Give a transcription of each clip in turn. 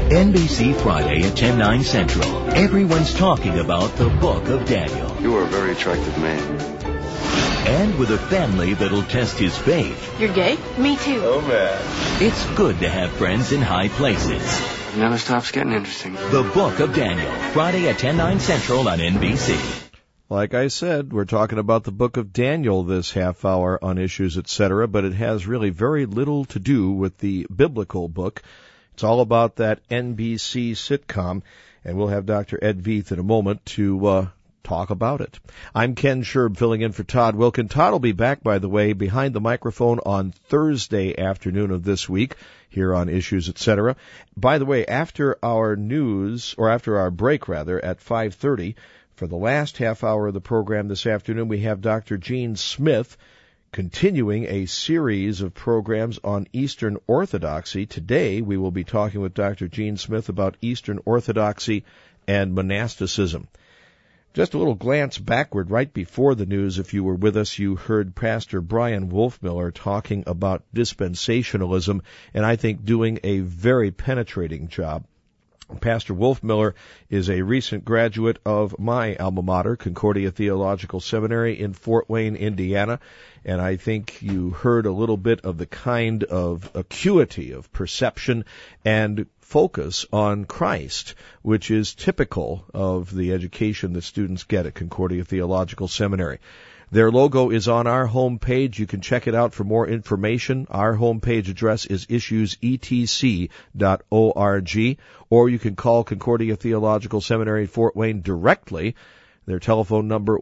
NBC Friday at 10/9 Central. Everyone's talking about the Book of Daniel. You are a very attractive man. And with a family that'll test his faith. You're gay? Me too. Oh, man. It's good to have friends in high places. It never stops getting interesting. The Book of Daniel, Friday at 10/9 Central on NBC. Like I said, we're talking about the Book of Daniel this half hour on Issues, etc., but it has really very little to do with the biblical book. It's all about that NBC sitcom, and we'll have Dr. Ed Veith in a moment to talk about it. I'm Ken Sherb filling in for Todd Wilkin. Todd will be back, by the way, behind the microphone on Thursday afternoon of this week here on Issues, etc. By the way, after our news, or after our break, rather, at 5:30, for the last half hour of the program this afternoon, we have Dr. Gene Smith continuing a series of programs on Eastern Orthodoxy. Today, we will be talking with Dr. Gene Smith about Eastern Orthodoxy and monasticism. Just a little glance backward right before the news. If you were with us, you heard Pastor Brian Wolfmiller talking about dispensationalism, and I think doing a very penetrating job. Pastor Wolfmiller is a recent graduate of my alma mater, Concordia Theological Seminary in Fort Wayne, Indiana, and I think you heard a little bit of the kind of acuity of perception and focus on Christ, which is typical of the education that students get at Concordia Theological Seminary. Their logo is on our homepage. You can check it out for more information. Our homepage address is issuesetc.org, or you can call Concordia Theological Seminary Fort Wayne directly. Their telephone number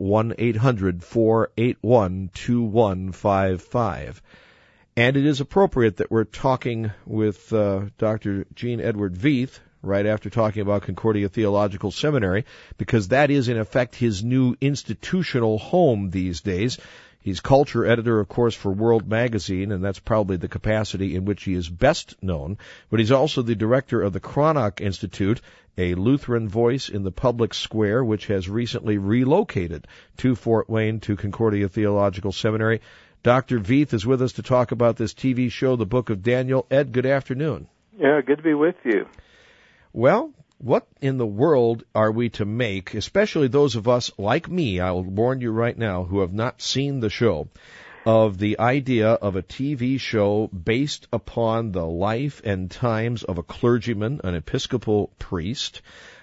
1-800-481-2155. And it is appropriate that we're talking with Dr. Gene Edward Veith right after talking about Concordia Theological Seminary, because that is, in effect, his new institutional home these days. He's culture editor, of course, for World Magazine, and that's probably the capacity in which he is best known. But he's also the director of the Cranach Institute, a Lutheran voice in the public square, which has recently relocated to Fort Wayne to Concordia Theological Seminary. Dr. Veith is with us to talk about this TV show, The Book of Daniel. Ed, good afternoon. Yeah, good to be with you. Well, what in the world are we to make, especially those of us like me, I will warn you right now, who have not seen the show, of the idea of a TV show based upon the life and times of a clergyman, an Episcopal priest?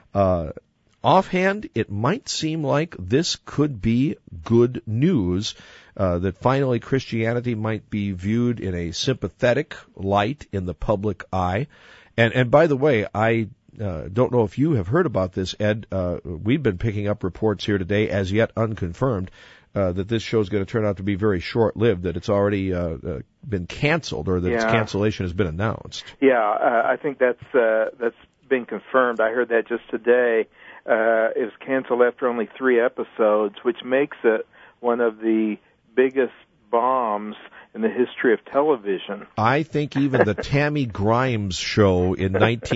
Offhand, it might seem like this could be good news, that finally Christianity might be viewed in a sympathetic light in the public eye. And by the way, I don't know if you have heard about this, Ed. We've been picking up reports here today, as yet unconfirmed, that this show is going to turn out to be very short-lived, that it's already been canceled, or that its cancellation has been announced. Yeah, I think that's been confirmed. I heard that just today. It was canceled after only 3 episodes, which makes it one of the biggest bombs in the history of television. I think even the Tammy Grimes show in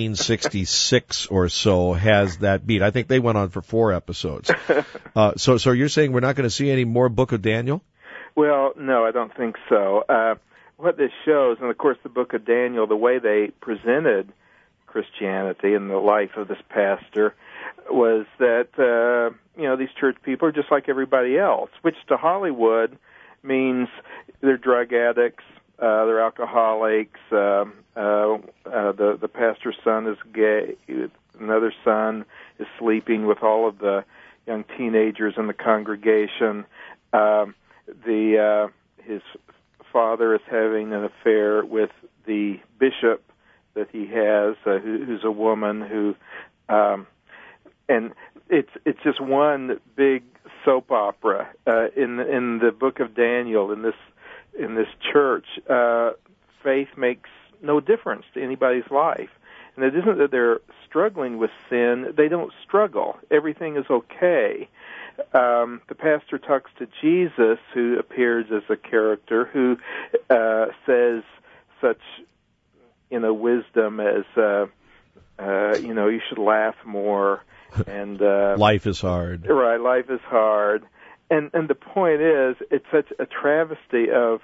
1966 or so has that beat. I think they went on for 4 episodes. So you're saying we're not going to see any more Book of Daniel? Well, no, I don't think so. What this shows, and of course the Book of Daniel, the way they presented Christianity and the life of this pastor was that, these church people are just like everybody else, which to Hollywood means they're drug addicts, they're alcoholics, the pastor's son is gay, another son is sleeping with all of the young teenagers in the congregation, his father is having an affair with the bishop that he has, who's a woman who, and it's just one big soap opera in the Book of Daniel. In this church, faith makes no difference to anybody's life, and it isn't that they're struggling with sin; they don't struggle. Everything is okay. The pastor talks to Jesus, who appears as a character who says such, wisdom as, you should laugh more. And life is hard. Right, life is hard. And the point is, it's such a travesty of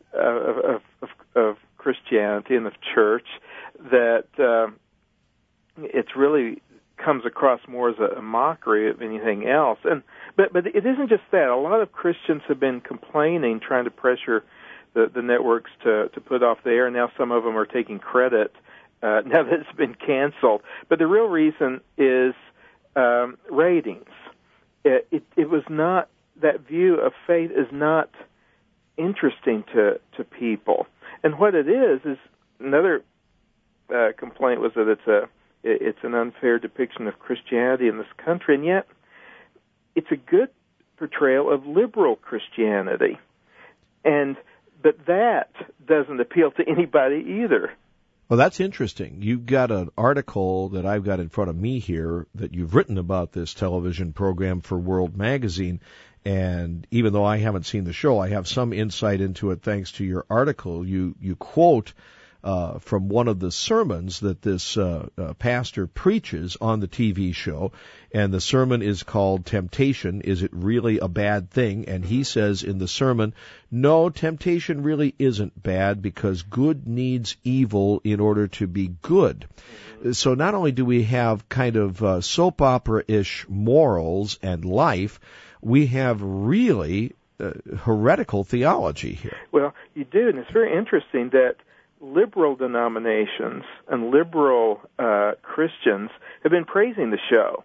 Christianity and of church that it's really comes across more as a mockery of anything else. But it isn't just that. A lot of Christians have been complaining, trying to pressure the networks to put off the air. Now some of them are taking credit now that it's been canceled. But the real reason is ratings. It was not, that view of faith is not interesting to people. And what it is another complaint was that it's an unfair depiction of Christianity in this country, and yet it's a good portrayal of liberal Christianity. But that doesn't appeal to anybody either. Well, that's interesting. You've got an article that I've got in front of me here that you've written about this television program for World Magazine, and even though I haven't seen the show, I have some insight into it thanks to your article. You quote from one of the sermons that this pastor preaches on the TV show, and the sermon is called Temptation, Is It Really a Bad Thing? And he says in the sermon, no, temptation really isn't bad because good needs evil in order to be good. So not only do we have kind of soap opera-ish morals and life, we have really heretical theology here. Well, you do, and it's very interesting that liberal denominations and liberal Christians have been praising the show.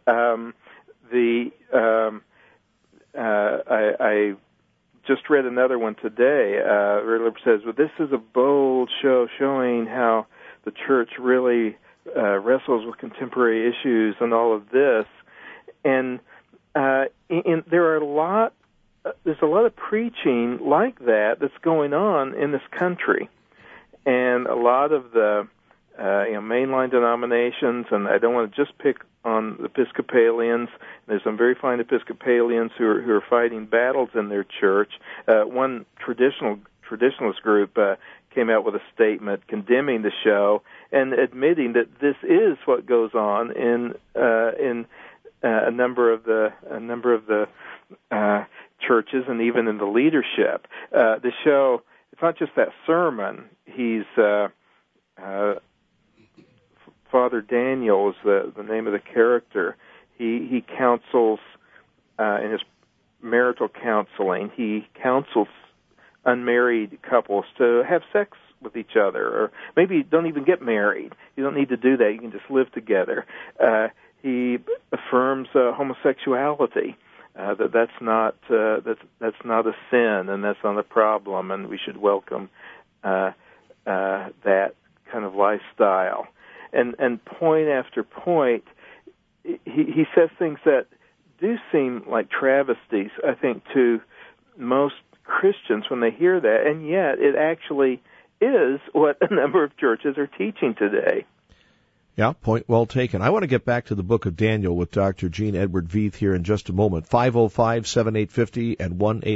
I just read another one today. Very liberal says, "Well, this is a bold show showing how the church really wrestles with contemporary issues and all of this." And there's a lot of preaching like that's going on in this country. And a lot of the mainline denominations, and I don't want to just pick on the Episcopalians. There's some very fine Episcopalians who are fighting battles in their church. One traditionalist group came out with a statement condemning the show and admitting that this is what goes on in a number of the churches and even in the leadership. The show. It's not just that sermon. He's Father Daniel is the name of the character. He counsels in his marital counseling. He counsels unmarried couples to have sex with each other, or maybe don't even get married. You don't need to do that. You can just live together. He affirms homosexuality. That's not a sin, and that's not a problem, and we should welcome that kind of lifestyle. And point after point, he says things that do seem like travesties, I think, to most Christians when they hear that, and yet it actually is what a number of churches are teaching today. Yeah, point well taken. I want to get back to the book of Daniel with Dr. Gene Edward Veith here in just a moment. 505-7850 and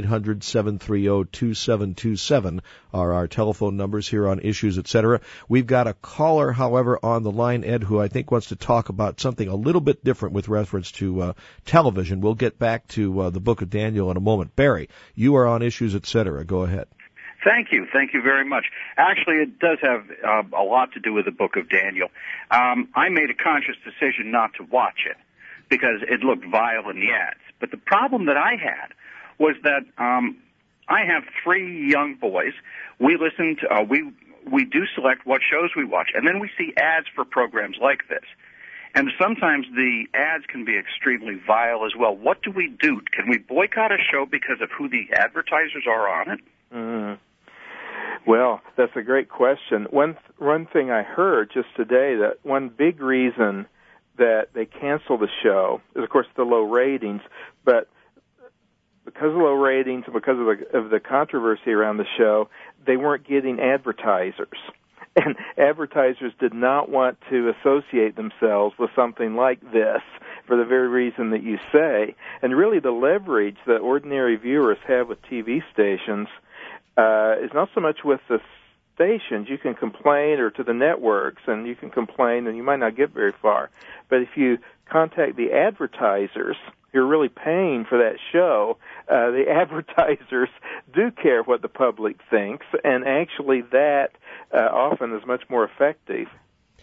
1-800-730-2727 are our telephone numbers here on Issues, etc. We've got a caller, however, on the line, Ed, who I think wants to talk about something a little bit different with reference to television. We'll get back to the book of Daniel in a moment. Barry, you are on Issues, etc. Go ahead. Thank you very much. Actually, it does have a lot to do with the book of Daniel. I made a conscious decision not to watch it because it looked vile in the ads. But the problem that I had was that I have 3 young boys. We listen to we do select what shows we watch, and then we see ads for programs like this. And sometimes the ads can be extremely vile as well. What do we do? Can we boycott a show because of who the advertisers are on it? Mm. Well, that's a great question. One thing I heard just today, that one big reason that they canceled the show is, of course, the low ratings. But because of low ratings and because of the controversy around the show, they weren't getting advertisers. And advertisers did not want to associate themselves with something like this for the very reason that you say. And really the leverage that ordinary viewers have with TV stations is not so much with the stations. You can complain, or to the networks, and you can complain, and you might not get very far. But if you contact the advertisers who are really paying for that show, the advertisers do care what the public thinks, and actually that often is much more effective.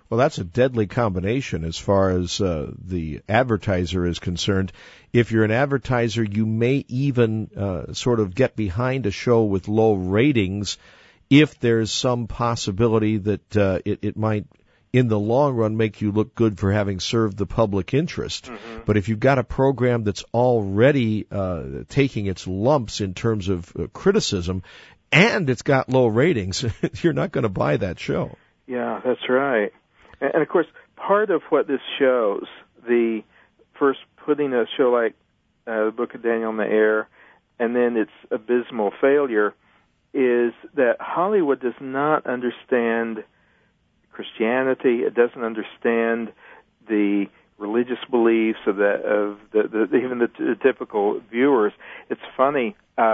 Well, that's a deadly combination as far as the advertiser is concerned. If you're an advertiser, you may even sort of get behind a show with low ratings if there's some possibility that it might, in the long run, make you look good for having served the public interest. Mm-hmm. But if you've got a program that's already taking its lumps in terms of criticism, and it's got low ratings, you're not going to buy that show. Yeah, that's right. And of course, part of what this shows, the first putting a show like the Book of Daniel on the air, and then its abysmal failure, is that Hollywood does not understand Christianity. It doesn't understand the religious beliefs of even the typical viewers. It's funny.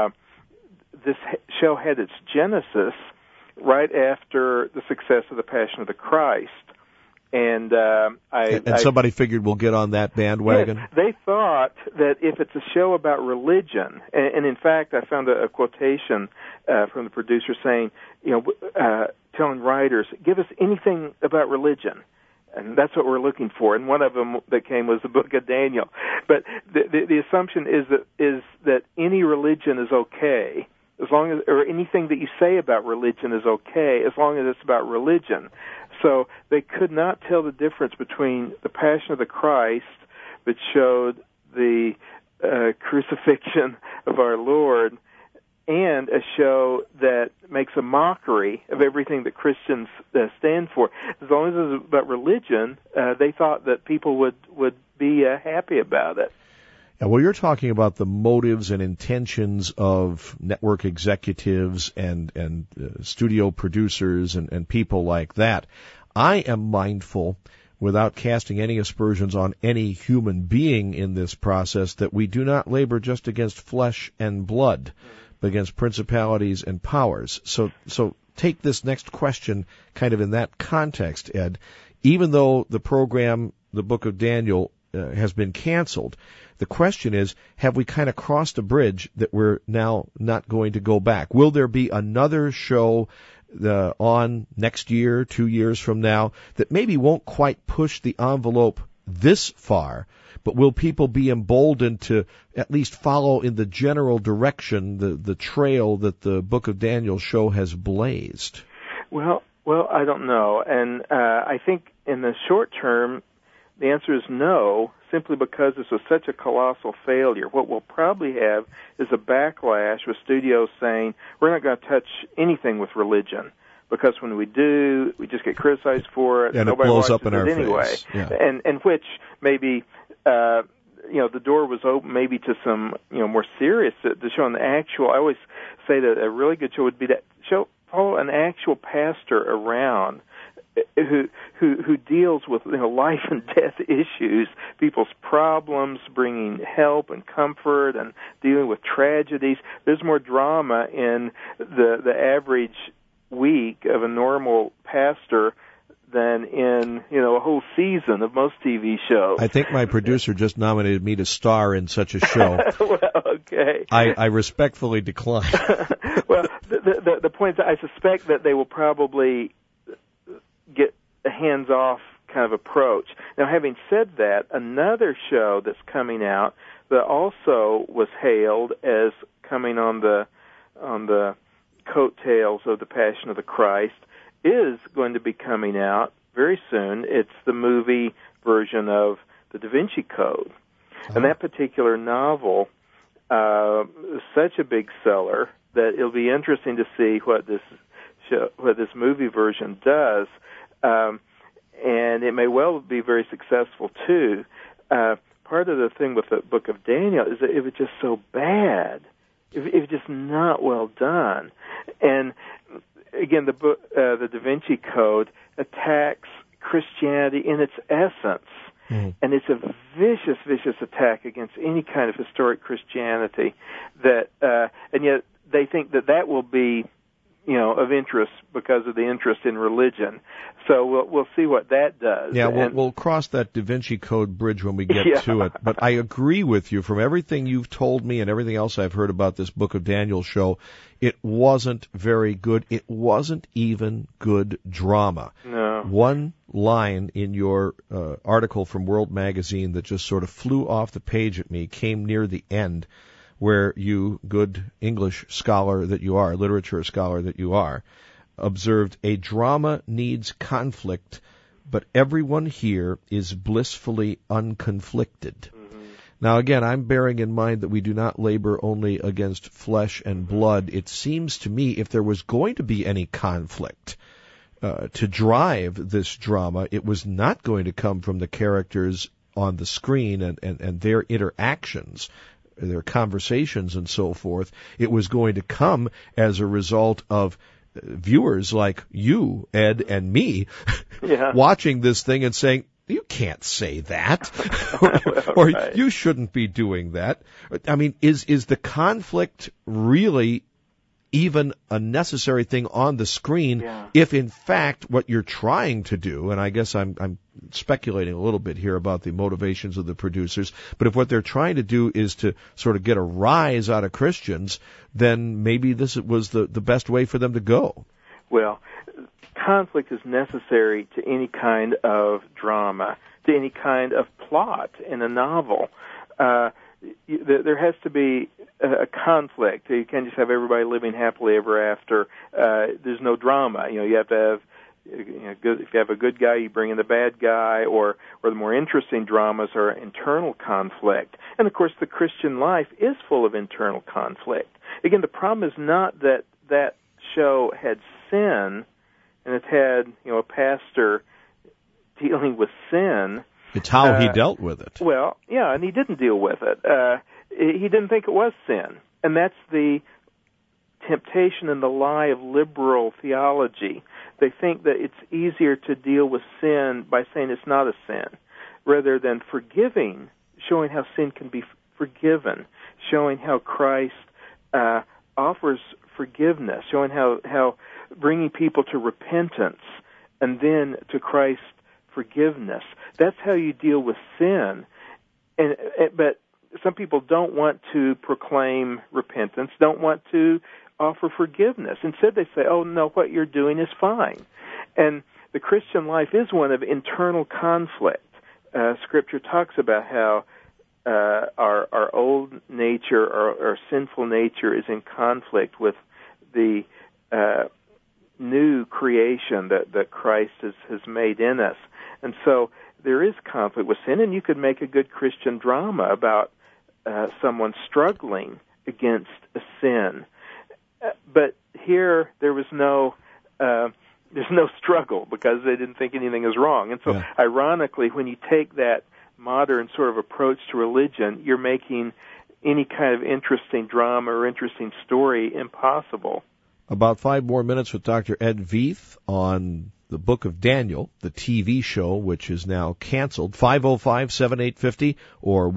This show had its genesis right after the success of The Passion of the Christ. And somebody figured we'll get on that bandwagon? Yes, they thought that if it's a show about religion, and in fact I found a quotation from the producer saying, telling writers, give us anything about religion. And that's what we're looking for. And one of them that came was the Book of Daniel. But the assumption is that any religion is okay, as long as, or anything that you say about religion is okay, as long as it's about religion. So they could not tell the difference between the Passion of the Christ, which showed the crucifixion of our Lord, and a show that makes a mockery of everything that Christians stand for. As long as it was about religion, they thought that people would be happy about it. Yeah, well, you're talking about the motives and intentions of network executives and studio producers and people like that. I am mindful, without casting any aspersions on any human being in this process, that we do not labor just against flesh and blood, but against principalities and powers. So take this next question kind of in that context, Ed. Even though the program, the Book of Daniel, has been canceled, the question is, have we kind of crossed a bridge that we're now not going to go back? Will there be another show on next year, 2 years from now, that maybe won't quite push the envelope this far, but will people be emboldened to at least follow in the general direction, the trail that the Book of Daniel show has blazed? Well, I don't know. And I think in the short term, the answer is no, simply because this was such a colossal failure. What we'll probably have is a backlash with studios saying, we're not going to touch anything with religion, because when we do, we just get criticized for it. And nobody it blows watches up in it our anyway. face. Yeah. And which maybe, the door was open maybe to some, more serious, to show an actual, I always say that a really good show would be that follow an actual pastor around who deals with life and death issues, people's problems, bringing help and comfort, and dealing with tragedies. There's more drama in the average week of a normal pastor than in a whole season of most TV shows. I think my producer just nominated me to star in such a show. Well, okay. I respectfully decline. Well, the point is, I suspect that they will probably get a hands-off kind of approach. Now, having said that, another show that's coming out that also was hailed as coming on the coattails of the Passion of the Christ is going to be coming out very soon. It's the movie version of the Da Vinci Code. And that particular novel is such a big seller that it'll be interesting to see what this movie version does. And it may well be very successful, too. Part of the thing with the Book of Daniel is that it was just so bad. It was just not well done. And, again, the Da Vinci Code attacks Christianity in its essence. Mm-hmm. And it's a vicious, vicious attack against any kind of historic Christianity. And yet they think that will be of interest because of the interest in religion. So we'll see what that does. Yeah, we'll cross that Da Vinci Code bridge when we get to it. But I agree with you. From everything you've told me and everything else I've heard about this Book of Daniel show, it wasn't very good. It wasn't even good drama. No. One line in your article from World Magazine that just sort of flew off the page at me came near the end, where you, good English scholar that you are, literature scholar that you are, observed, a drama needs conflict, but everyone here is blissfully unconflicted. Mm-hmm. Now, again, I'm bearing in mind that we do not labor only against flesh and blood. It seems to me if there was going to be any conflict to drive this drama, it was not going to come from the characters on the screen and their interactions, their conversations and so forth. It was going to come as a result of viewers like you, Ed, and me watching this thing and saying, you can't say that, or right. You shouldn't be doing that. I mean, is the conflict really even a necessary thing on the screen if in fact what you're trying to do, and I guess I'm speculating a little bit here about the motivations of the producers, but if what they're trying to do is to sort of get a rise out of Christians, then maybe this was the best way for them to go. Well, conflict is necessary to any kind of drama, to any kind of plot in a novel. There has to be a conflict. You can't just have everybody living happily ever after. There's no drama. You have to have, good. If you have a good guy, you bring in the bad guy, or the more interesting dramas are internal conflict. And of course, the Christian life is full of internal conflict. Again, the problem is not that show had sin, and it had a pastor dealing with sin. It's how he dealt with it. Well, yeah, and he didn't deal with it. He didn't think it was sin. And that's the temptation and the lie of liberal theology. They think that it's easier to deal with sin by saying it's not a sin, rather than forgiving, showing how sin can be forgiven, showing how Christ offers forgiveness, showing how bringing people to repentance and then to Christ's forgiveness. That's how you deal with sin. But some people don't want to proclaim repentance, don't want to offer forgiveness. Instead, they say, oh, no, what you're doing is fine. And the Christian life is one of internal conflict. Scripture talks about how our old nature, our sinful nature, is in conflict with the new creation that Christ has made in us. And so there is conflict with sin, and you could make a good Christian drama about someone struggling against a sin. But here there was there's no struggle because they didn't think anything is wrong. And so ironically, when you take that modern sort of approach to religion, you're making any kind of interesting drama or interesting story impossible. About 5 more minutes with Dr. Ed Veith on the Book of Daniel, the TV show, which is now canceled. 505-7850 or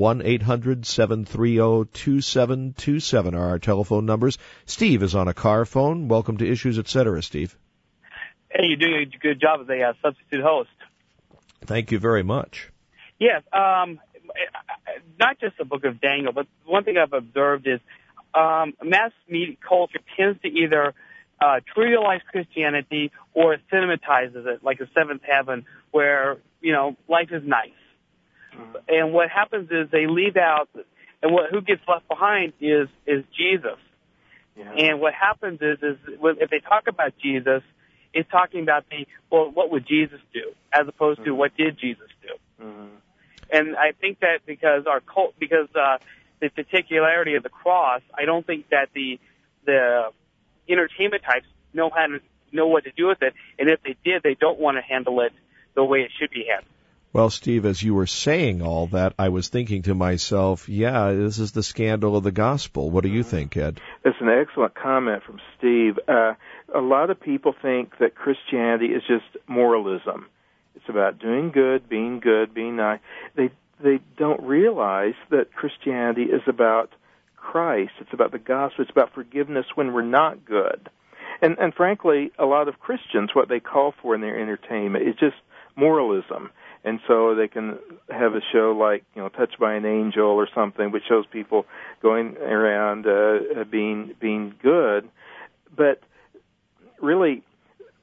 1-800-730-2727 are our telephone numbers. Steve is on a car phone. Welcome to Issues, Etc., Steve. Hey, you're doing a good job as a substitute host. Thank you very much. Yes, not just the Book of Daniel, but one thing I've observed is mass media culture tends to either trivialize Christianity or it cinematizes it, like a Seventh Heaven, where, life is nice. Mm-hmm. And what happens is they leave out, and who gets left behind is Jesus. Yeah. And what happens is if they talk about Jesus, it's talking about what would Jesus do, as opposed to what did Jesus do. Mm-hmm. And I think that because the particularity of the cross, I don't think that the entertainment types know what to do with it, and if they did, they don't want to handle it the way it should be handled. Well, Steve, as you were saying all that, I was thinking to myself, this is the scandal of the gospel. What do you think, Ed? That's an excellent comment from Steve. A lot of people think that Christianity is just moralism. It's about doing good, being nice. They don't realize that Christianity is about Christ. It's about the gospel. It's about forgiveness when we're not good. And frankly, a lot of Christians, what they call for in their entertainment is just moralism. And so they can have a show like, Touched by an Angel or something, which shows people going around being good. But really,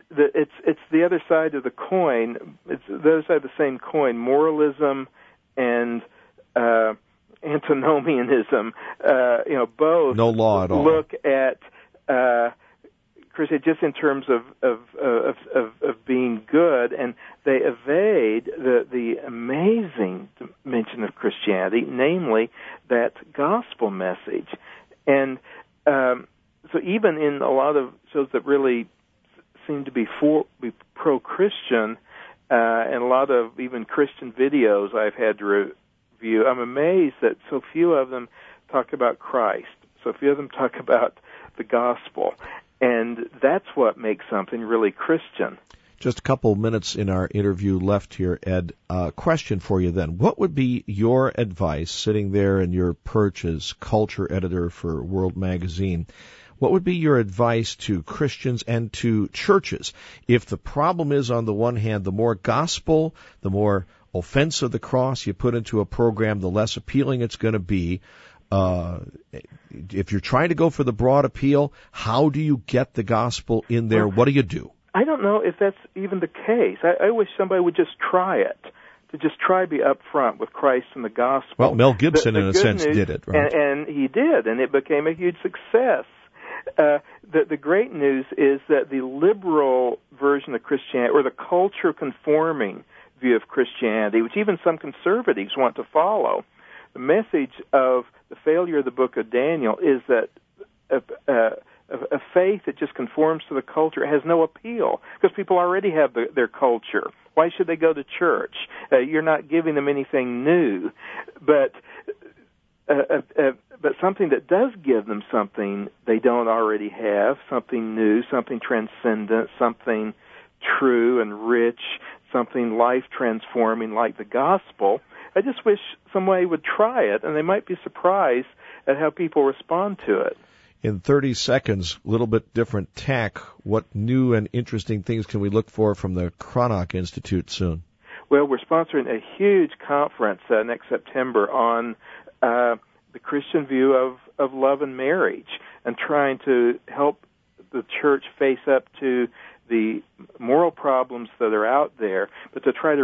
it's the other side of the coin. It's the other side of the same coin. Moralism and antinomianism, both no law at all. Look at Christianity just in terms of being good, and they evade the amazing dimension of Christianity, namely that gospel message. And so even in a lot of shows that really seem to be pro-Christian, and a lot of even Christian videos I've had to review, I'm amazed that so few of them talk about Christ. So few of them talk about the gospel. And that's what makes something really Christian. Just a couple minutes in our interview left here, Ed. Question for you then. What would be your advice, sitting there in your perch as culture editor for World Magazine, what would be your advice to Christians and to churches if the problem is, on the one hand, the more gospel, the more offense of the cross you put into a program, the less appealing it's going to be? If you're trying to go for the broad appeal, how do you get the gospel in there? What do you do? I don't know if that's even the case. I wish somebody would just try it, to just try to be upfront with Christ and the gospel. Well, Mel Gibson, in a sense, did it, right? And he did, and it became a huge success. The great news is that the liberal version of Christianity, or the culture-conforming view of Christianity, which even some conservatives want to follow, the message of the failure of the book of Daniel is that a faith that just conforms to the culture has no appeal, because people already have their culture. Why should they go to church? You're not giving them anything new. But something that does give them something they don't already have, something new, something transcendent, something true and rich, something life-transforming like the gospel. I just wish somebody would try it, and they might be surprised at how people respond to it. In 30 seconds, a little bit different tack, what new and interesting things can we look for from the Cranach Institute soon? Well, we're sponsoring a huge conference next September on the Christian view of love and marriage, and trying to help the church face up to the moral problems that are out there, but to try to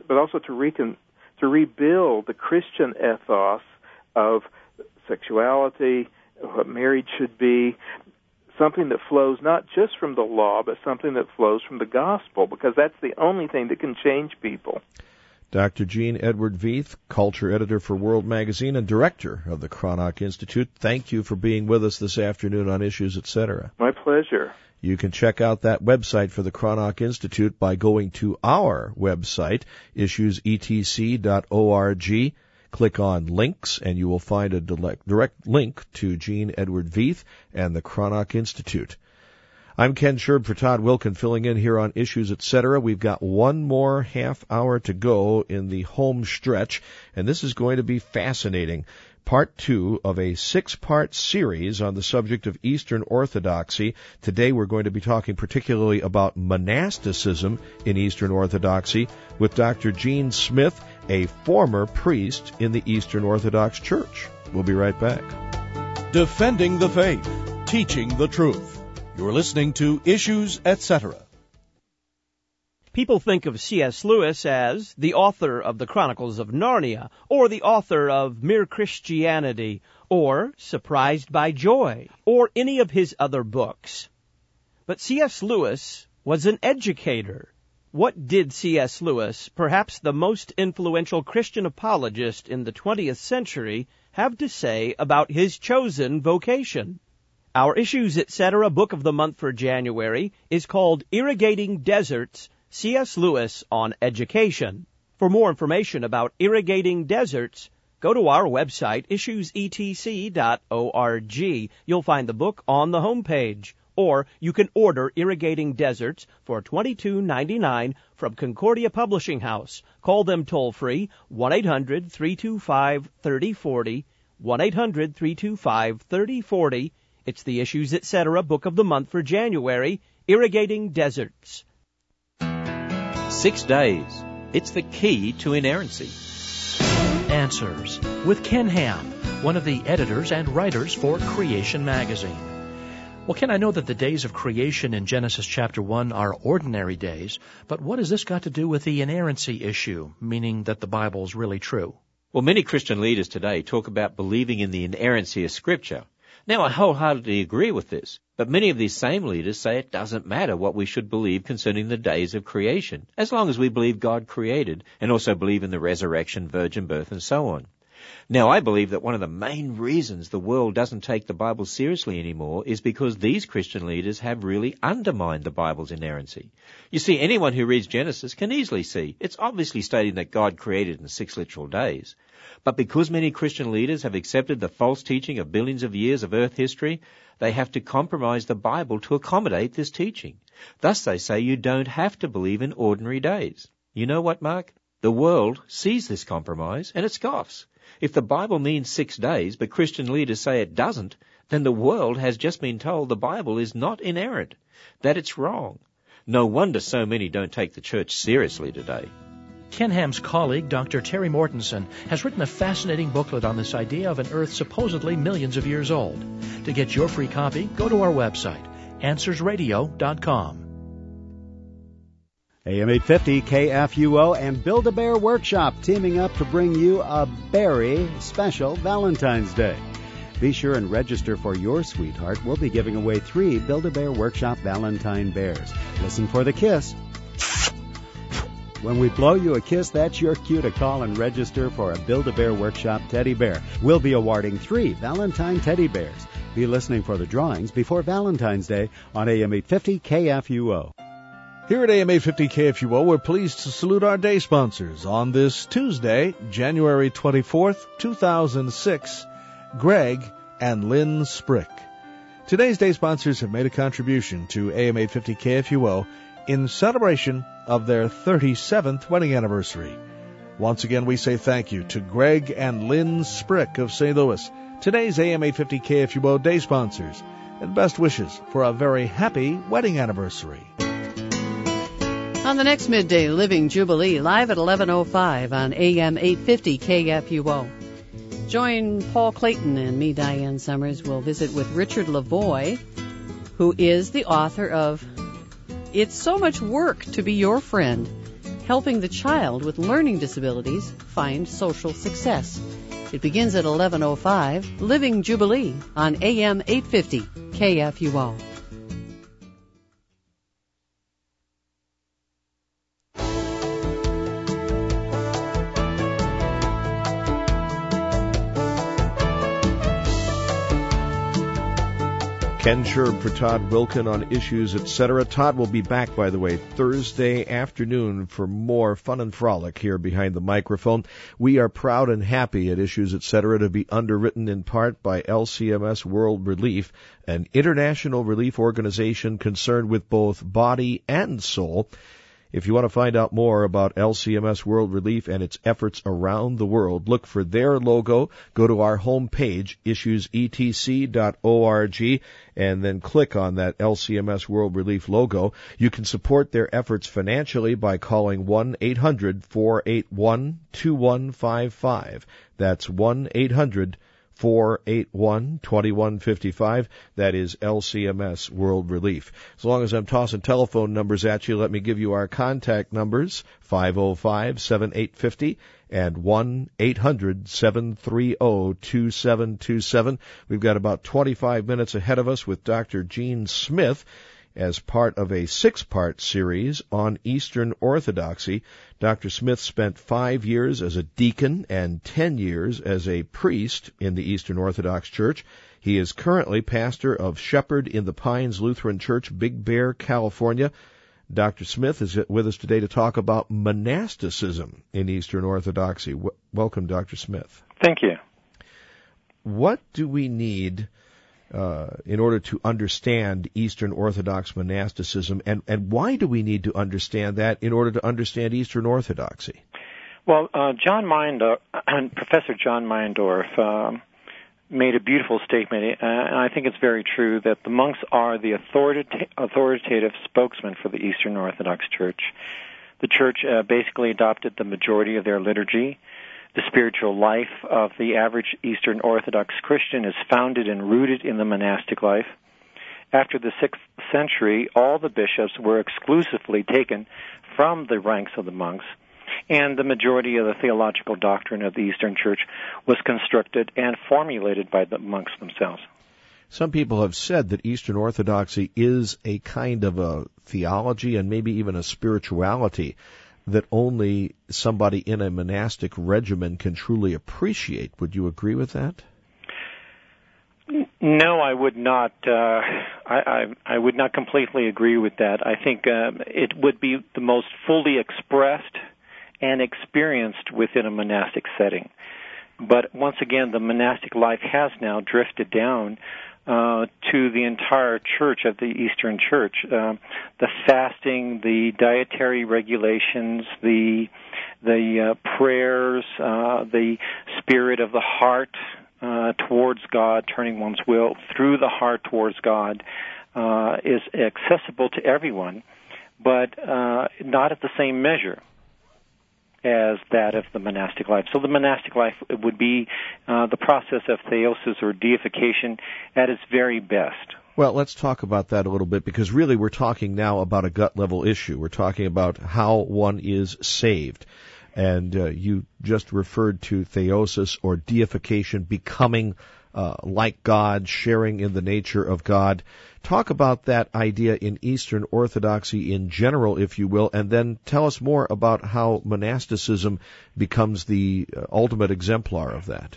rebuild the Christian ethos of sexuality, what marriage should be, something that flows not just from the law, but something that flows from the gospel, because that's the only thing that can change people. Dr. Gene Edward Veith, culture editor for World Magazine and director of the Cranach Institute, thank you for being with us this afternoon on Issues, Etc. My pleasure. You can check out that website for the Cranach Institute by going to our website, issuesetc.org. Click on links, and you will find a direct link to Gene Edward Veith and the Cranach Institute. I'm Ken Sherb for Todd Wilkin, filling in here on Issues, Etc. We've got one more half hour to go in the home stretch, and this is going to be fascinating. Part 2 of a 6-part series on the subject of Eastern Orthodoxy. Today we're going to be talking particularly about monasticism in Eastern Orthodoxy with Dr. Gene Smith, a former priest in the Eastern Orthodox Church. We'll be right back. Defending the faith, teaching the truth. You're listening to Issues, Etc. People think of C.S. Lewis as the author of the Chronicles of Narnia, or the author of Mere Christianity, or Surprised by Joy, or any of his other books. But C.S. Lewis was an educator. What did C.S. Lewis, perhaps the most influential Christian apologist in the 20th century, have to say about his chosen vocation? Our Issues, Etc. book of the month for January is called Irrigating Deserts, C.S. Lewis on Education. For more information about irrigating deserts, go to our website, issuesetc.org. You'll find the book on the homepage. Or you can order Irrigating Deserts for $22.99 from Concordia Publishing House. Call them toll-free, 1-800-325-3040, 1-800-325-3040. It's the Issues, Etc. book of the month for January, Irrigating Deserts. 6 days. It's the key to inerrancy. Answers with Ken Ham, one of the editors and writers for Creation Magazine. Well, Ken, I know that the days of creation in Genesis chapter 1 are ordinary days, but what has this got to do with the inerrancy issue, meaning that the Bible is really true? Well, many Christian leaders today talk about believing in the inerrancy of Scripture. Now, I wholeheartedly agree with this, but many of these same leaders say it doesn't matter what we should believe concerning the days of creation, as long as we believe God created and also believe in the resurrection, virgin birth, and so on. Now, I believe that one of the main reasons the world doesn't take the Bible seriously anymore is because these Christian leaders have really undermined the Bible's inerrancy. You see, anyone who reads Genesis can easily see it's obviously stating that God created in 6 literal days. But because many Christian leaders have accepted the false teaching of billions of years of earth history, they have to compromise the Bible to accommodate this teaching. Thus, they say you don't have to believe in ordinary days. You know what, Mark? The world sees this compromise and it scoffs. If the Bible means 6 days, but Christian leaders say it doesn't, then the world has just been told the Bible is not inerrant, that it's wrong. No wonder so many don't take the church seriously today. Ken Ham's colleague, Dr. Terry Mortensen, has written a fascinating booklet on this idea of an Earth supposedly millions of years old. To get your free copy, go to our website, AnswersRadio.com. AM 850 KFUO and Build-A-Bear Workshop teaming up to bring you a very special Valentine's Day. Be sure and register for your sweetheart. We'll be giving away 3 Build-A-Bear Workshop Valentine Bears. Listen for the kiss. When we blow you a kiss, that's your cue to call and register for a Build-A-Bear Workshop teddy bear. We'll be awarding 3 Valentine teddy bears. Be listening for the drawings before Valentine's Day on AM 850 KFUO. Here at AM 850 KFUO, we're pleased to salute our day sponsors on this Tuesday, January 24th, 2006, Greg and Lynn Sprick. Today's day sponsors have made a contribution to AM 850 KFUO in celebration of their 37th wedding anniversary. Once again, we say thank you to Greg and Lynn Sprick of St. Louis, today's AM 850 KFUO day sponsors, and best wishes for a very happy wedding anniversary. On the next Midday Living Jubilee, live at 11:05 on AM 850 KFUO. Join Paul Clayton and me, Diane Summers. We'll visit with Richard Lavoie, who is the author of It's So Much Work to Be Your Friend, Helping the Child with Learning Disabilities Find Social Success. It begins at 11:05, Living Jubilee on AM 850 KFUO. Ken Sherb for Todd Wilkin on Issues, etc. Todd will be back, by the way, Thursday afternoon for more fun and frolic here behind the microphone. We are proud and happy at Issues, etc. to be underwritten in part by LCMS World Relief, an international relief organization concerned with both body and soul. If you want to find out more about LCMS World Relief and its efforts around the world, look for their logo. Go to our homepage, issuesetc.org, and then click on that LCMS World Relief logo. You can support their efforts financially by calling 1-800-481-2155. That's 1-800-481-2155. That is LCMS World Relief. As long as I'm tossing telephone numbers at you, let me give you our contact numbers, 505-7850 and 1-800-730-2727. We've got about 25 minutes ahead of us with Dr. Gene Smith as part of a 6-part series on Eastern Orthodoxy. Dr. Smith spent 5 years as a deacon and 10 years as a priest in the Eastern Orthodox Church. He is currently pastor of Shepherd in the Pines Lutheran Church, Big Bear, California. Dr. Smith is with us today to talk about monasticism in Eastern Orthodoxy. Welcome, Dr. Smith. Thank you. What do we need in order to understand Eastern Orthodox monasticism, and why do we need to understand that in order to understand Eastern Orthodoxy? Well, Professor John Meyendorff made a beautiful statement, and I think it's very true, that the monks are the authoritative spokesman for the Eastern Orthodox Church. The Church basically adopted the majority of their liturgy. The spiritual life of the average Eastern Orthodox Christian is founded and rooted in the monastic life. after the 6th century, all the bishops were exclusively taken from the ranks of the monks, and the majority of the theological doctrine of the Eastern Church was constructed and formulated by the monks themselves. Some people have said that Eastern Orthodoxy is a kind of a theology and maybe even a spirituality that only somebody in a monastic regimen can truly appreciate. Would you agree with that? No, I would not. I would not completely agree with that. I think it would be the most fully expressed and experienced within a monastic setting. But once again, the monastic life has now drifted down to the entire church of the Eastern Church. The fasting, the dietary regulations, the prayers, the spirit of the heart towards God, turning one's will through the heart towards God, is accessible to everyone, but not at the same measure as that of the monastic life. So the monastic life would be the process of theosis or deification at its very best. Well, let's talk about that a little bit, because really we're talking now about a gut-level issue. We're talking about how one is saved. And you just referred to theosis or deification, becoming like God, sharing in the nature of God. Talk about that idea in Eastern Orthodoxy in general, if you will, and then tell us more about how monasticism becomes the ultimate exemplar of that.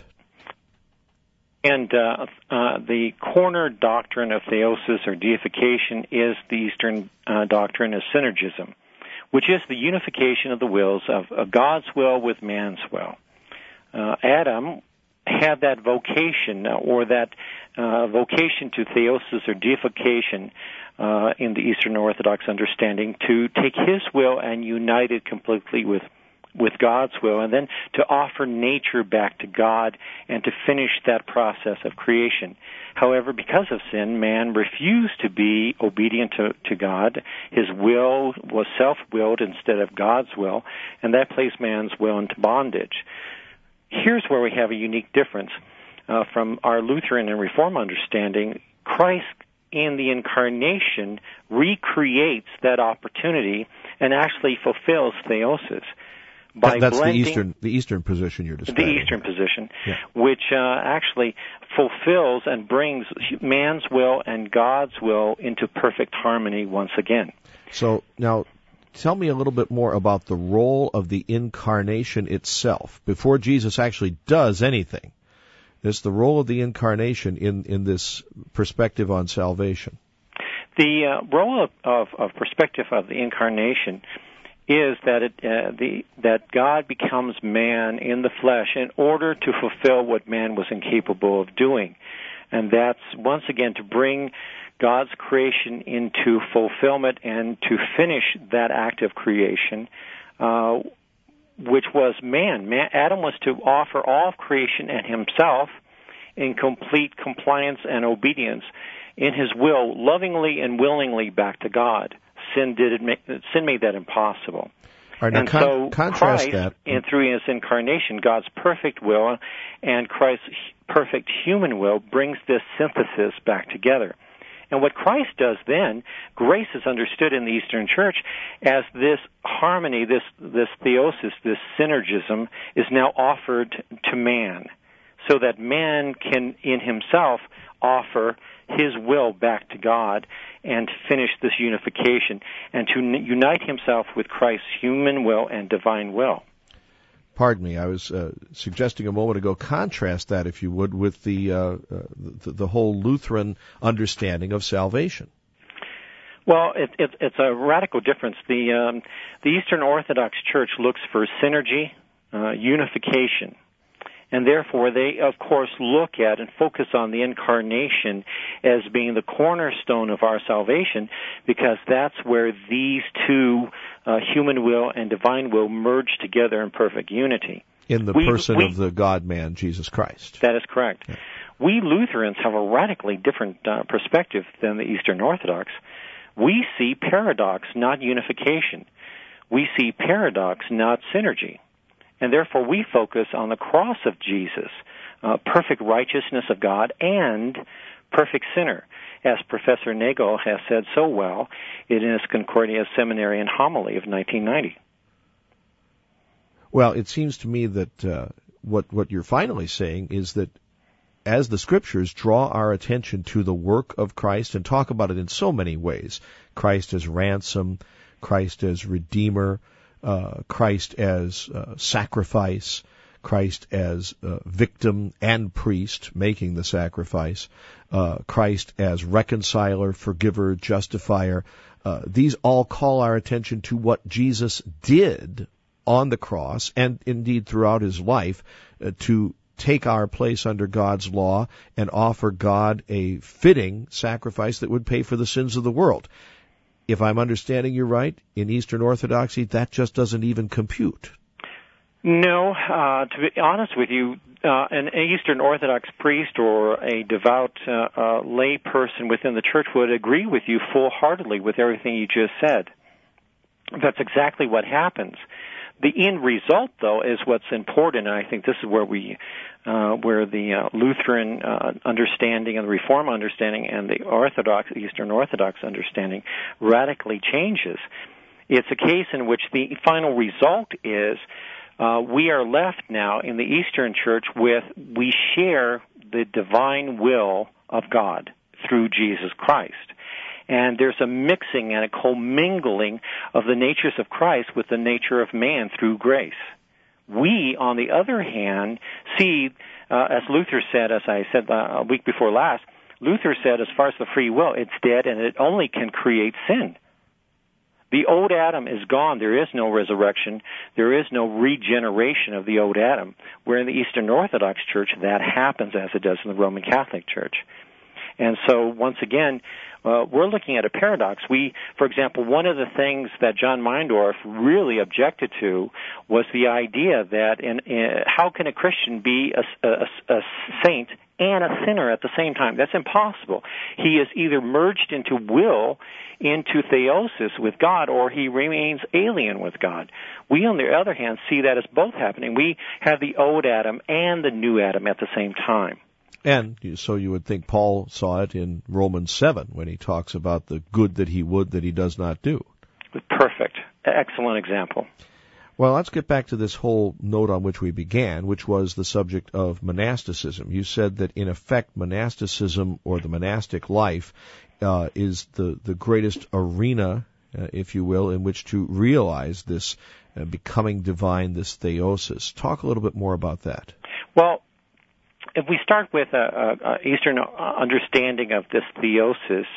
And the corner doctrine of theosis or deification is the Eastern doctrine of synergism, which is the unification of the wills of God's will with man's will. Adam had that vocation, or that vocation to theosis or deification in the Eastern Orthodox understanding, to take his will and unite it completely with God's will, and then to offer nature back to God and to finish that process of creation. However, because of sin, man refused to be obedient to God. His will was self-willed instead of God's will, and that placed man's will into bondage. Here's where we have a unique difference from our Lutheran and Reform understanding. Christ in the Incarnation recreates that opportunity and actually fulfills theosis. That's the Eastern position you're describing. The Eastern position, yeah. Which actually fulfills and brings man's will and God's will into perfect harmony once again. So now, tell me a little bit more about the role of the Incarnation itself. Before Jesus actually does anything, it's the role of the Incarnation in this perspective on salvation. The role of perspective of the Incarnation is that that God becomes man in the flesh in order to fulfill what man was incapable of doing. And that's, once again, to bring God's creation into fulfillment and to finish that act of creation, which was man. Adam was to offer all of creation and himself in complete compliance and obedience in his will, lovingly and willingly back to God. Sin made that impossible. Right, now and so contrast Christ, that. through his incarnation, God's perfect will and Christ's perfect human will brings this synthesis back together. And what Christ does then, grace is understood in the Eastern Church as this harmony, this theosis, this synergism is now offered to man, so that man can in himself offer his will back to God and finish this unification and to unite himself with Christ's human will and divine will. Pardon me, I was suggesting a moment ago, contrast that, if you would, with the whole Lutheran understanding of salvation. Well, it's a radical difference. The Eastern Orthodox Church looks for synergy, unification, and therefore they, of course, look at and focus on the Incarnation as being the cornerstone of our salvation, because that's where these two, human will and divine will, merge together in perfect unity. In the person of the God-man, Jesus Christ. That is correct. Yeah. We Lutherans have a radically different perspective than the Eastern Orthodox. We see paradox, not unification. We see paradox, not synergy. And therefore we focus on the cross of Jesus, perfect righteousness of God and perfect sinner. as Professor Nagel has said so well in his Concordia Seminary and Homily of 1990. Well, it seems to me that what you're finally saying is that as the Scriptures draw our attention to the work of Christ and talk about it in so many ways, Christ as ransom, Christ as Redeemer, Christ as sacrifice, Christ as victim and priest making the sacrifice, Christ as reconciler, forgiver, justifier. These all call our attention to what Jesus did on the cross and indeed throughout his life to take our place under God's law and offer God a fitting sacrifice that would pay for the sins of the world. If I'm understanding you right, in Eastern Orthodoxy, that just doesn't even compute. No, to be honest with you, an Eastern Orthodox priest or a devout lay person within the church would agree with you full-heartedly with everything you just said. That's exactly what happens. The end result, though, is what's important, and I think this is where where the Lutheran understanding and the Reform understanding and the Eastern Orthodox understanding radically changes. It's a case in which the final result is we are left now in the Eastern Church with we share the divine will of God through Jesus Christ. And there's a mixing and a commingling of the natures of Christ with the nature of man through grace. We, on the other hand, see, as Luther said, as I said a week before last, Luther said as far as the free will, it's dead and it only can create sin. The old Adam is gone. There is no resurrection. There is no regeneration of the old Adam. Where in the Eastern Orthodox Church, that happens as it does in the Roman Catholic Church. And so, once again, we're looking at a paradox. For example, one of the things that John Meindorf really objected to was the idea that how can a Christian be a saint and a sinner at the same time? That's impossible. He is either merged into theosis with God, or he remains alien with God. We, on the other hand, see that as both happening. We have the old Adam and the new Adam at the same time. And so you would think Paul saw it in Romans 7 when he talks about the good that he would that he does not do. Perfect. Excellent example. Well, let's get back to this whole note on which we began, which was the subject of monasticism. You said that, in effect, monasticism, or the monastic life, is the greatest arena, if you will, in which to realize this becoming divine, this theosis. Talk a little bit more about that. Well, if we start with a Eastern understanding of this theosis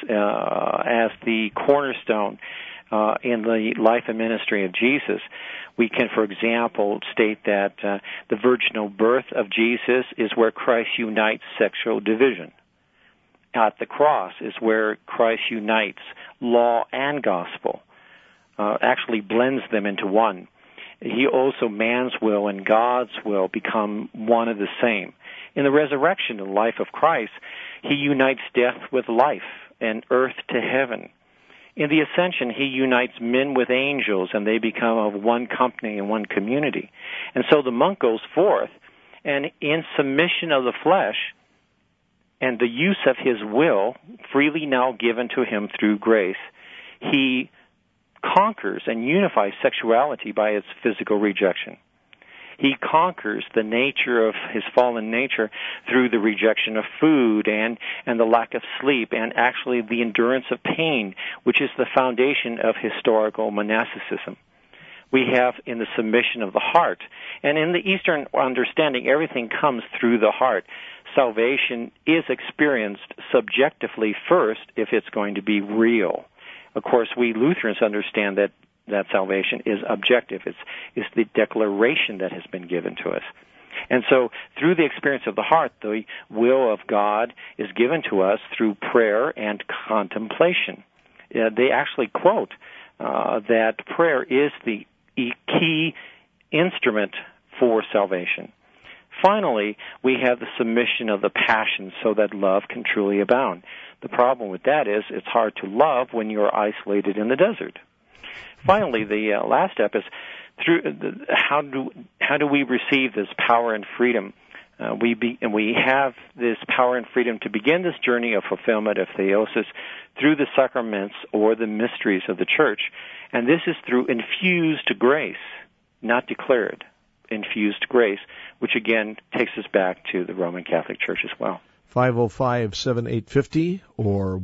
as the cornerstone in the life and ministry of Jesus, we can, for example, state that the virginal birth of Jesus is where Christ unites sexual division. At the cross is where Christ unites law and gospel, actually blends them into one. He also, man's will and God's will become one and the same. In the resurrection and life of Christ, he unites death with life and earth to heaven. In the ascension, he unites men with angels, and they become of one company and one community. And so the monk goes forth, and in submission of the flesh and the use of his will, freely now given to him through grace, he conquers and unifies sexuality by its physical rejection. He conquers the nature of his fallen nature through the rejection of food and the lack of sleep, and actually the endurance of pain, which is the foundation of historical monasticism. We have in the submission of the heart. And in the Eastern understanding, everything comes through the heart. Salvation is experienced subjectively first if it's going to be real. Of course, we Lutherans understand that salvation is objective. It's the declaration that has been given to us. And so through the experience of the heart, the will of God is given to us through prayer and contemplation. They actually quote that prayer is the key instrument for salvation. Finally, we have the submission of the passions so that love can truly abound. The problem with that is it's hard to love when you're isolated in the desert. Finally, the last step is how do we receive this power and freedom We have this power and freedom to begin this journey of fulfillment of theosis through the sacraments or the mysteries of the Church. And this is through infused grace, not declared, infused grace, which again takes us back to the Roman Catholic Church as well. 505-7850 or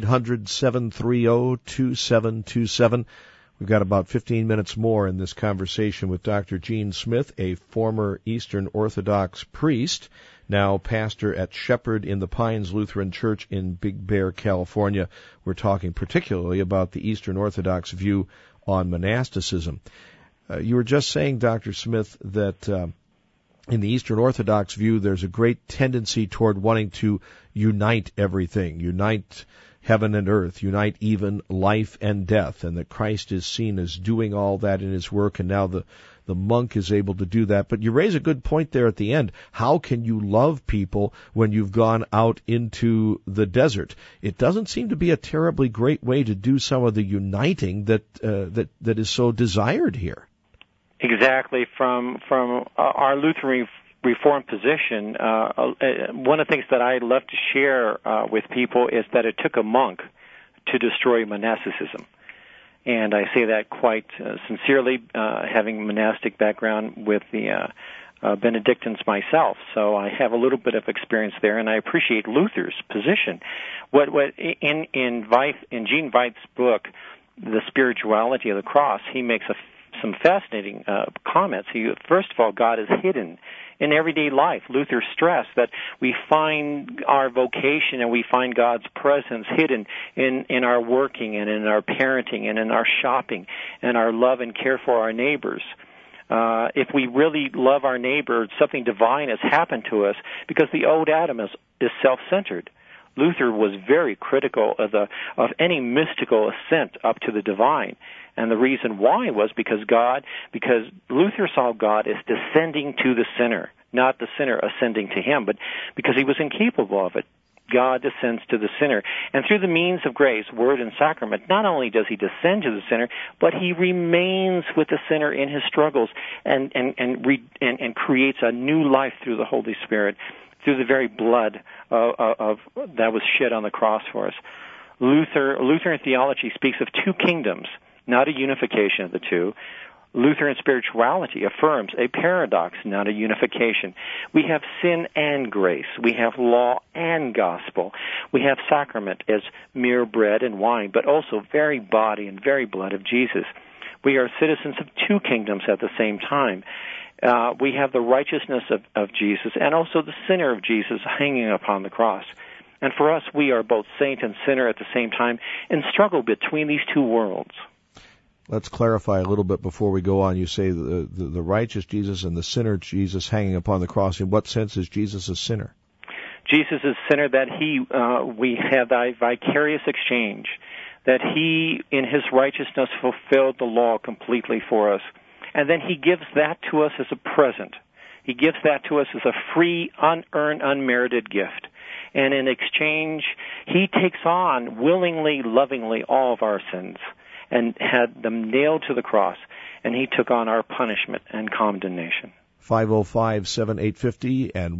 1-800-730-2727. We've got about 15 minutes more in this conversation with Dr. Gene Smith, a former Eastern Orthodox priest, now pastor at Shepherd in the Pines Lutheran Church in Big Bear, California. We're talking particularly about the Eastern Orthodox view on monasticism. You were just saying, Dr. Smith, that in the Eastern Orthodox view, there's a great tendency toward wanting to unite everything, unite heaven and earth, unite even life and death, and that Christ is seen as doing all that in his work, and now the monk is able to do that. But you raise a good point there at the end. How can you love people when you've gone out into the desert? It doesn't seem to be a terribly great way to do some of the uniting that is so desired here. Exactly. From our Lutheran Reformed position, one of the things that I love to share with people is that it took a monk to destroy monasticism. And I say that quite sincerely, having a monastic background with the Benedictines myself. So I have a little bit of experience there, and I appreciate Luther's position. What in Gene Veith's book, The Spirituality of the Cross, he makes some fascinating comments. First of all, God is hidden in everyday life. Luther stressed that we find our vocation and we find God's presence hidden in our working and in our parenting and in our shopping and our love and care for our neighbors. If we really love our neighbor, something divine has happened to us because the old Adam is self-centered. Luther was very critical of any mystical ascent up to the divine. And the reason why was because Luther saw God as descending to the sinner, not the sinner ascending to him, but because he was incapable of it. God descends to the sinner. And through the means of grace, word and sacrament, not only does he descend to the sinner, but he remains with the sinner in his struggles and creates a new life through the Holy Spirit, through the very blood of that was shed on the cross for us. Lutheran theology speaks of two kingdoms, not a unification of the two. Lutheran spirituality affirms a paradox, not a unification. We have sin and grace. We have law and gospel. We have sacrament as mere bread and wine, but also very body and very blood of Jesus. We are citizens of two kingdoms at the same time. We have the righteousness of Jesus and also the sinner of Jesus hanging upon the cross. And for us, we are both saint and sinner at the same time and struggle between these two worlds. Let's clarify a little bit before we go on. You say the righteous Jesus and the sinner Jesus hanging upon the cross. In what sense is Jesus a sinner? Jesus is a sinner that we have a vicarious exchange, that he, in his righteousness, fulfilled the law completely for us. And then he gives that to us as a present. He gives that to us as a free, unearned, unmerited gift. And in exchange, he takes on willingly, lovingly all of our sins and had them nailed to the cross, and he took on our punishment and condemnation. 505-7850 and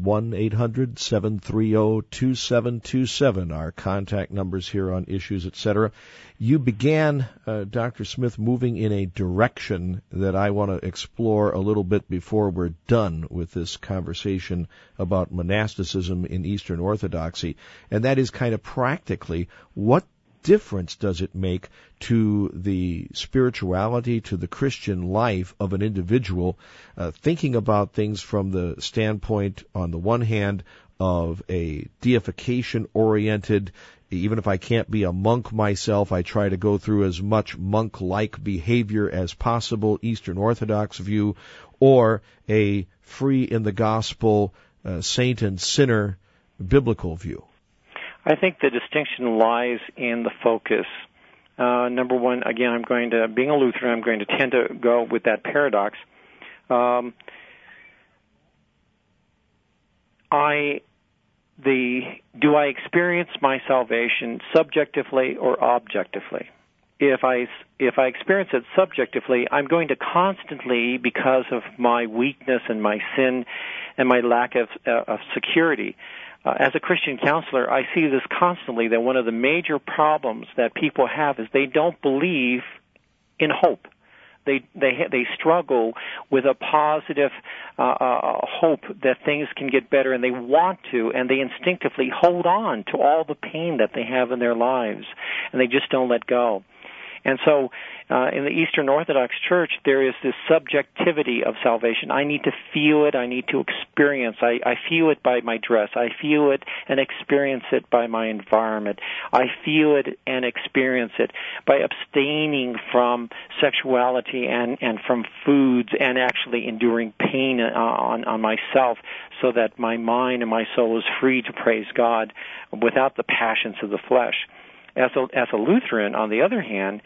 1-800-730-2727, our contact numbers here on Issues, etc. You began, Dr. Smith, moving in a direction that I want to explore a little bit before we're done with this conversation about monasticism in Eastern Orthodoxy, and that is kind of practically what difference does it make to the spirituality, to the Christian life of an individual, thinking about things from the standpoint, on the one hand, of a deification-oriented, even if I can't be a monk myself, I try to go through as much monk-like behavior as possible, Eastern Orthodox view, or a free in the gospel, saint and sinner, biblical view? I think the distinction lies in the focus. Number one, again, being a Lutheran, I'm going to tend to go with that paradox. Do I experience my salvation subjectively or objectively? If I experience it subjectively, I'm going to constantly, because of my weakness and my sin, and my lack of security. As a Christian counselor, I see this constantly, that one of the major problems that people have is they don't believe in hope. They struggle with a positive hope that things can get better, and they want to, and they instinctively hold on to all the pain that they have in their lives, and they just don't let go. And so in the Eastern Orthodox Church, there is this subjectivity of salvation. I need to feel it. I need to experience. I feel it by my dress. I feel it and experience it by my environment. I feel it and experience it by abstaining from sexuality and from foods, and actually enduring pain on myself, so that my mind and my soul is free to praise God without the passions of the flesh. As a Lutheran, on the other hand,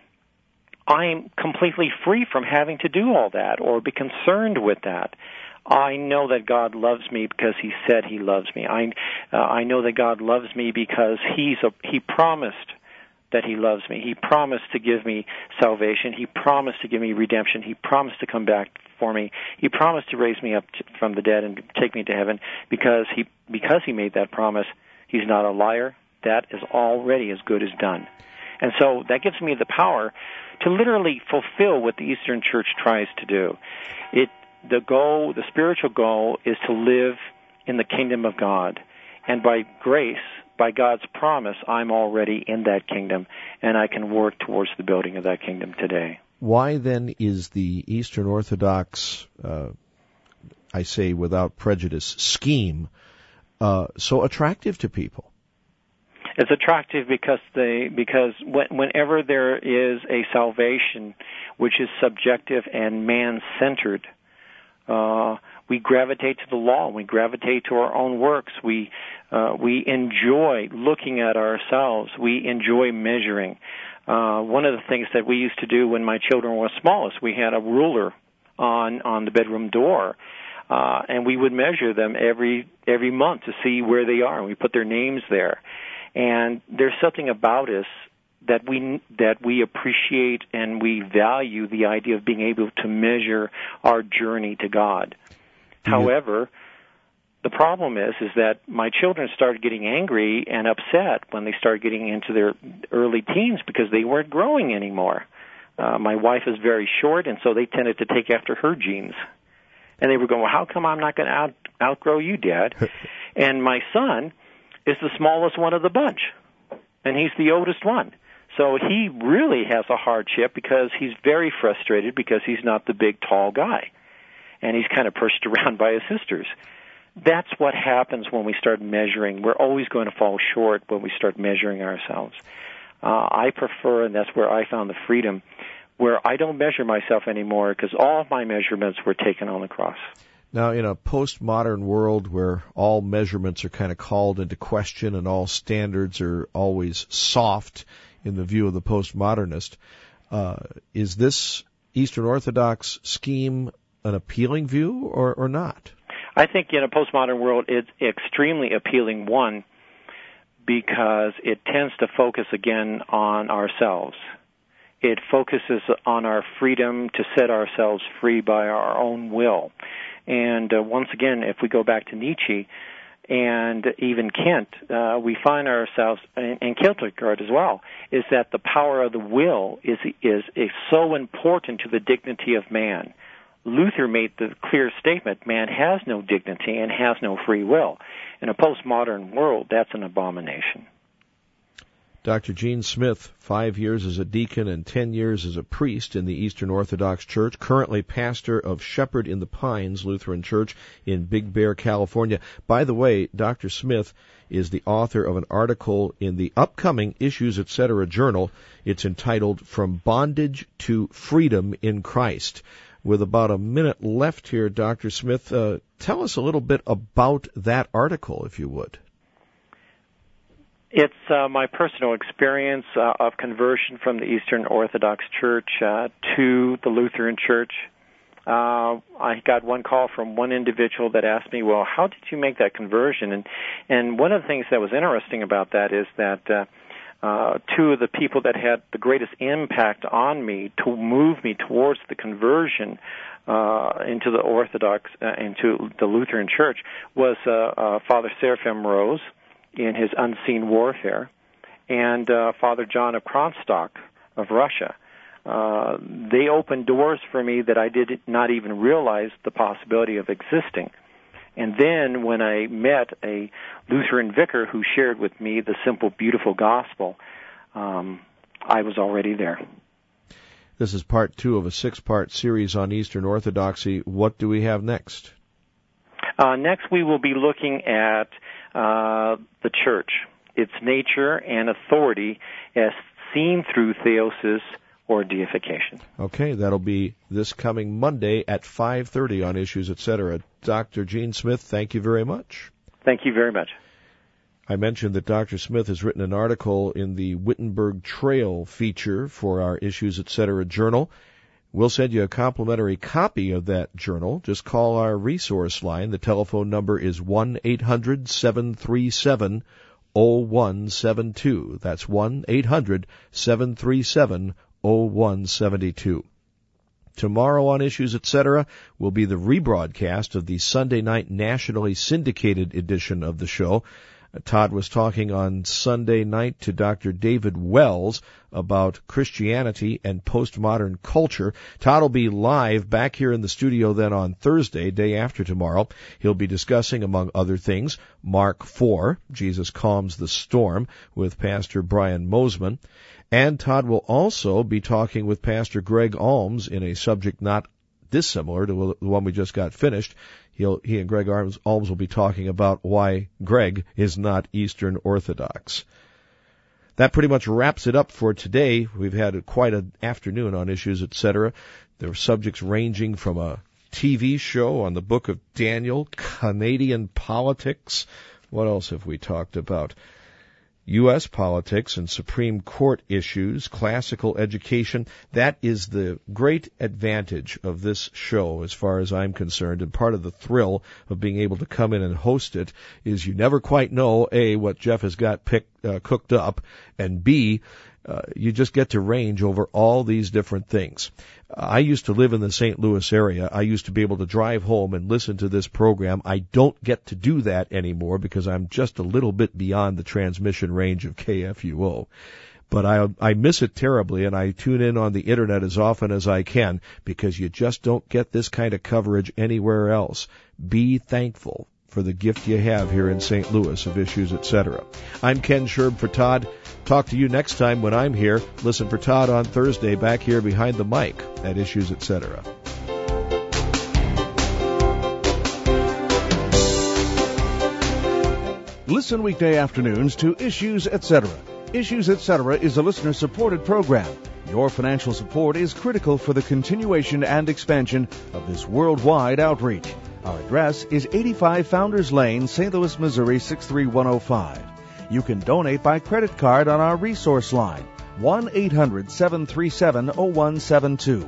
I'm completely free from having to do all that or be concerned with that. I know that God loves me because He said He loves me. I know that God loves me because He promised that He loves me. He promised to give me salvation. He promised to give me redemption. He promised to come back for me. He promised to raise me up from the dead and take me to heaven because He made that promise. He's not a liar. That is already as good as done. And so that gives me the power to literally fulfill what the Eastern Church tries to do. The spiritual goal is to live in the kingdom of God. And by grace, by God's promise, I'm already in that kingdom, and I can work towards the building of that kingdom today. Why then is the Eastern Orthodox, I say without prejudice, scheme so attractive to people? It's attractive because whenever there is a salvation which is subjective and man-centered, we gravitate to the law. We gravitate to our own works. We enjoy looking at ourselves. We enjoy measuring. One of the things that we used to do when my children were smallest, we had a ruler on the bedroom door. And we would measure them every month to see where they are. And we put their names there. And there's something about us that we appreciate, and we value the idea of being able to measure our journey to God. However, the problem is that my children started getting angry and upset when they started getting into their early teens because they weren't growing anymore. My wife is very short, and so they tended to take after her genes. And they were going, well, how come I'm not going to outgrow you, Dad? And my son is the smallest one of the bunch, and he's the oldest one. So he really has a hardship because he's very frustrated because he's not the big, tall guy, and he's kind of pushed around by his sisters. That's what happens when we start measuring. We're always going to fall short when we start measuring ourselves. I prefer, and that's where I found the freedom, where I don't measure myself anymore because all of my measurements were taken on the cross. Now, in a postmodern world where all measurements are kind of called into question and all standards are always soft in the view of the postmodernist, is this Eastern Orthodox scheme an appealing view or not? I think in a postmodern world it's extremely appealing, one, because it tends to focus again on ourselves. It focuses on our freedom to set ourselves free by our own will. And once again, if we go back to Nietzsche and even Kant, we find ourselves, and Kierkegaard as well, is that the power of the will is so important to the dignity of man. Luther made the clear statement, man has no dignity and has no free will. In a postmodern world, that's an abomination. Dr. Gene Smith, 5 years as a deacon and 10 years as a priest in the Eastern Orthodox Church, currently pastor of Shepherd in the Pines Lutheran Church in Big Bear, California. By the way, Dr. Smith is the author of an article in the upcoming Issues Etc. journal. It's entitled From Bondage to Freedom in Christ. With about a minute left here, Dr. Smith, tell us a little bit about that article, if you would. It's my personal experience of conversion from the Eastern Orthodox Church to the Lutheran Church. I got one call from one individual that asked me, well, how did you make that conversion? And one of the things that was interesting about that is that two of the people that had the greatest impact on me to move me towards the conversion into the Orthodox, into the Lutheran Church, was Father Seraphim Rose in his Unseen Warfare, and Father John of Kronstock of Russia. They opened doors for me that I did not even realize the possibility of existing. And then when I met a Lutheran vicar who shared with me the simple, beautiful gospel, I was already there. This is part 2 of a 6-part series on Eastern Orthodoxy. What do we have next? Next we will be looking at the Church, its nature and authority as seen through theosis or deification. Okay, that'll be this coming Monday at 5:30 on Issues, Etc. Dr. Gene Smith, thank you very much. Thank you very much. I mentioned that Dr. Smith has written an article in the Wittenberg Trail feature for our Issues, Etc. journal. We'll send you a complimentary copy of that journal. Just call our resource line. The telephone number is 1-800-737-0172. That's 1-800-737-0172. Tomorrow on Issues, Etc. will be the rebroadcast of the Sunday night nationally syndicated edition of the show. Todd was talking on Sunday night to Dr. David Wells about Christianity and postmodern culture. Todd will be live back here in the studio then on Thursday, day after tomorrow. He'll be discussing, among other things, Mark 4, Jesus Calms the Storm, with Pastor Brian Mosman. And Todd will also be talking with Pastor Greg Alms in a subject not dissimilar to the one we just got finished. He and Greg Alms will be talking about why Greg is not Eastern Orthodox. That pretty much wraps it up for today. We've had quite an afternoon on Issues, Etc. There were subjects ranging from a TV show on the Book of Daniel, Canadian politics. What else have we talked about? U.S. politics and Supreme Court issues, classical education. That is the great advantage of this show as far as I'm concerned, and part of the thrill of being able to come in and host it is you never quite know, A, what Jeff has got cooked up, and B, you just get to range over all these different things. I used to live in the St. Louis area. I used to be able to drive home and listen to this program. I don't get to do that anymore because I'm just a little bit beyond the transmission range of KFUO. But I miss it terribly, and I tune in on the Internet as often as I can because you just don't get this kind of coverage anywhere else. Be thankful for the gift you have here in St. Louis of Issues, Etc. I'm Ken Sherb for Todd. Talk to you next time when I'm here. Listen for Todd on Thursday back here behind the mic at Issues, Etc. Listen weekday afternoons to Issues, Etc. Issues, Etc. is a listener-supported program. Your financial support is critical for the continuation and expansion of this worldwide outreach. Our address is 85 Founders Lane, St. Louis, Missouri 63105. You can donate by credit card on our resource line, 1-800-737-0172,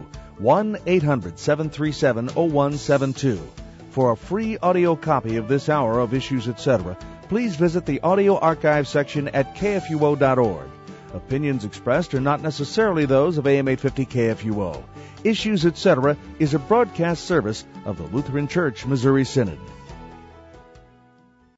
1-800-737-0172. For a free audio copy of this hour of Issues, Etc., please visit the audio archive section at kfuo.org. Opinions expressed are not necessarily those of AM 850 KFUO. Issues, Etc. is a broadcast service of the Lutheran Church Missouri Synod.